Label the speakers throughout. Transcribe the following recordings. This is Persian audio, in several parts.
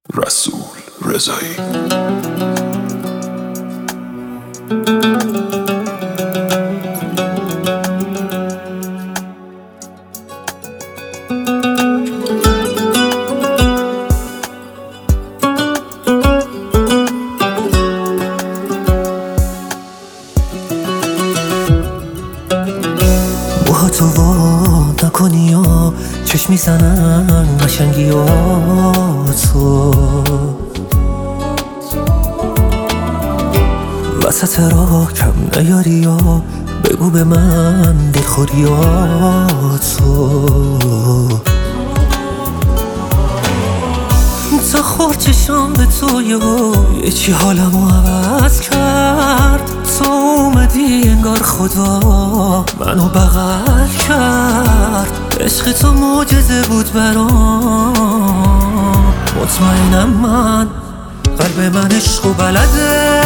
Speaker 1: رسول رضایی.
Speaker 2: موهاتو وا نکنی یا چشم میزنن قشنگیاتو، وسط راه کم نیاری یا بگو به من دلخوریاتو. تا خورد چشام به تو یه چی حالمو عوض کرد. تو اومدی انگار خدا منو بغل کرد. عشق تو معجزه بود برام، مطمئنم من قلب من عشقو بلده.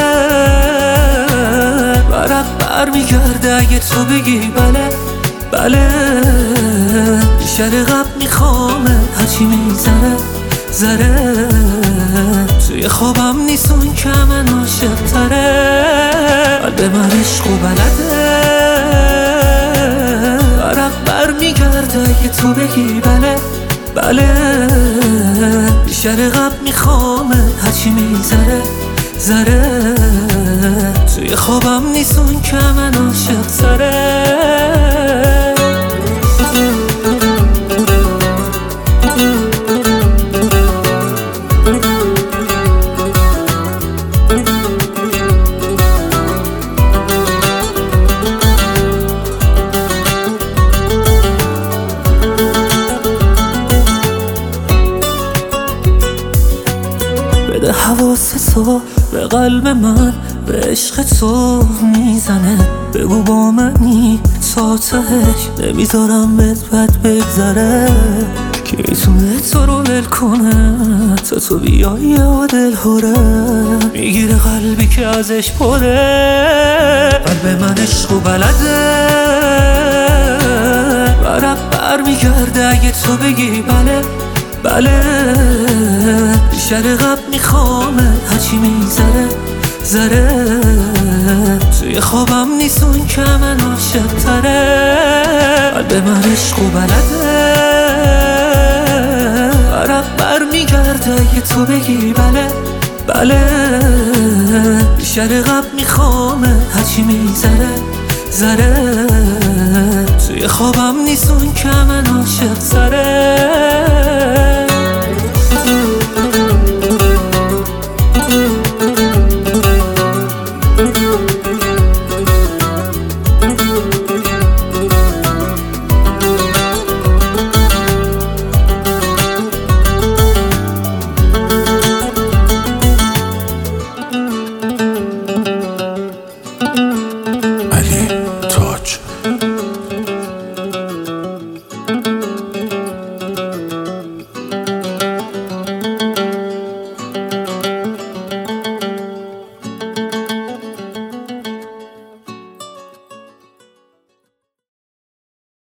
Speaker 2: برق برمیگرده اگه تو بگی بله بله. بیشتر قبل میخوامه هرچی میزنه ذره. توی خوابم نیست اون که من عاشق تره. قلب من عشقو بلده. برق برمیگرده اگه تو بگی بله بله. بیشتر قبل میخوامه هرچی میذره ذره. توی خوابم نیست اون که من عاشق تره. بده حواس تو به قلب من، به عشق تو میزنه. بگو با منی تا تهش، نمیذارم بهت بد بگذره. که میتونه تو رو ول کنه تا تو بیایی و دل هره. میگیره قلبی که ازش پره. قلب من عشقو بلده. برق برمیگرده اگه تو بگی بله بله. بیشتر قبل میخوامه هرچی میذره ذره. توی خوابم نیست اون که من عاشق تره. قلب من عشقو بلده. برق برمیگرده اگه تو بگی بله بله. بیشتر قبل میخوامه هرچی میذره ذره. توی خوابم نیست اون که من عاشق تره.